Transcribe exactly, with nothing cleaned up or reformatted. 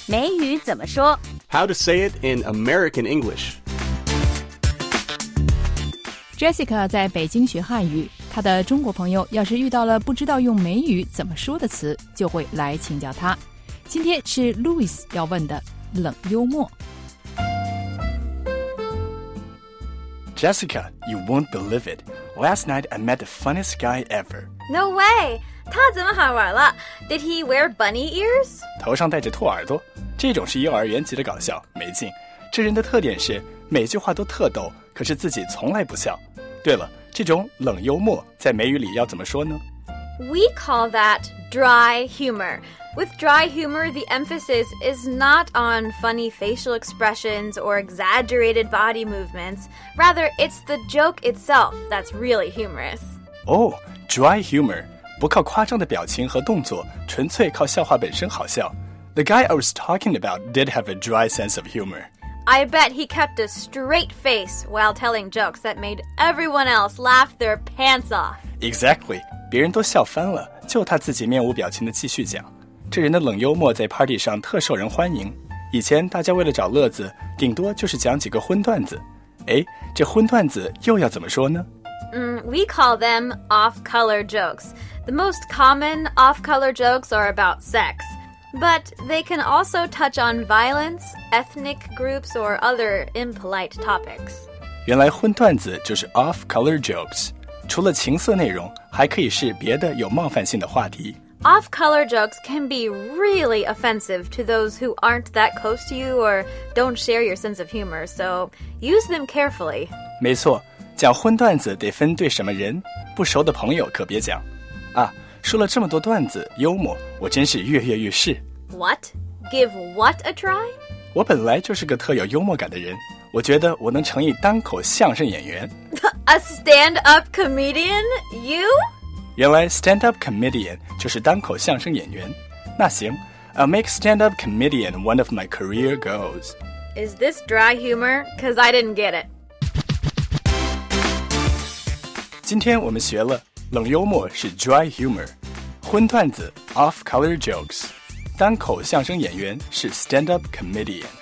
美语怎么说 How to say it in American English. Jessica 在北京学汉语，她的中国朋友要是遇到了不知道用美语怎么说的词，就会来请教她。今天是 Louis 要问的冷幽默。 Jessica, you won't believe it. Last night I met the funniest guy ever. No way! 他怎么好玩了 Did he wear bunny ears? 头上戴着兔耳朵，这种是幼儿园级的搞笑，没劲。这人的特点是每句话都特逗，可是自己从来不笑。对了，这种冷幽默在美语里要怎么说呢？ We call that dry humor.With dry humor, the emphasis is not on funny facial expressions or exaggerated body movements. Rather, it's the joke itself that's really humorous. Oh, dry humor. 不靠夸张的表情和动作，纯粹靠笑话本身好笑。The guy I was talking about did have a dry sense of humor. I bet he kept a straight face while telling jokes that made everyone else laugh their pants off. Exactly. 别人都笑翻了，就他自己面无表情地继续讲。这人的冷幽默在 party 上特受人欢迎。以前大家为了找乐子，顶多就是讲几个荤段子。诶，这荤段子又要怎么说呢？ Mm, we call them off-color jokes. The most common off-color jokes are about sex. But they can also touch on violence, ethnic groups, or other impolite topics. 原来荤段子就是 off-color jokes。除了情色内容，还可以是别的有冒犯性的话题。 Off-color jokes can be really offensive to those who aren't that close to you or don't share your sense of humor, so use them carefully. 没错，讲荤段子得分对什么人，不熟的朋友可别讲。啊，说了这么多段子，幽默，我真是跃跃欲试。 What? Give what a try? 我本来就是个特有幽默感的人，我觉得我能成一单口相声演员。 A stand-up comedian? You? 原来 stand-up comedian 就是单口相声演员。那行 I'll make stand-up comedian one of my career goals. Is this dry humor? 'Cause I didn't get it. 今天我们学了冷幽默是 dry humor， 荤段子 off-color jokes， 单口相声演员是 stand-up comedian。